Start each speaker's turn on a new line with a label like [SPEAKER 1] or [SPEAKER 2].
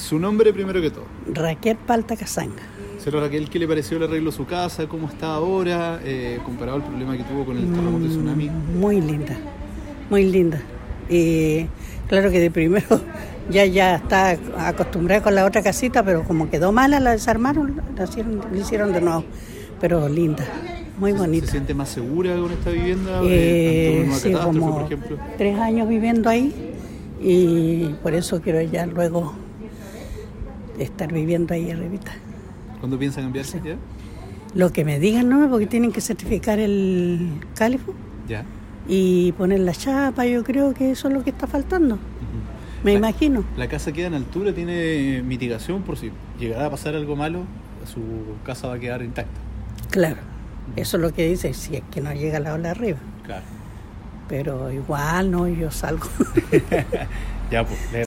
[SPEAKER 1] Su nombre primero que todo.
[SPEAKER 2] Raquel Palta Casanga.
[SPEAKER 1] Señora Raquel, ¿qué le pareció el arreglo de su casa? ¿Cómo está ahora? Comparado al problema que tuvo con el terremoto y tsunami.
[SPEAKER 2] Muy linda, muy linda. Claro que de primero ya está acostumbrada con la otra casita, pero como quedó mala, la desarmaron, le hicieron de nuevo. Pero linda, muy bonita.
[SPEAKER 1] ¿Se siente más segura con esta vivienda?
[SPEAKER 2] Sí, como
[SPEAKER 1] por ejemplo.
[SPEAKER 2] 3 años viviendo ahí y por eso quiero ya luego estar viviendo ahí arribita.
[SPEAKER 1] ¿Cuándo piensa cambiarse ya?
[SPEAKER 2] Lo que me digan, ¿no? Porque tienen que certificar el califo.
[SPEAKER 1] Ya.
[SPEAKER 2] Y poner la chapa, yo creo que eso es lo que está faltando. Me imagino.
[SPEAKER 1] ¿La casa queda en altura? ¿Tiene mitigación por si llegara a pasar algo malo? Su casa va a quedar intacta.
[SPEAKER 2] Claro, eso es lo que dice, si es que no llega la ola arriba.
[SPEAKER 1] Claro.
[SPEAKER 2] Pero igual, no, yo salgo.
[SPEAKER 1] Ya, pues.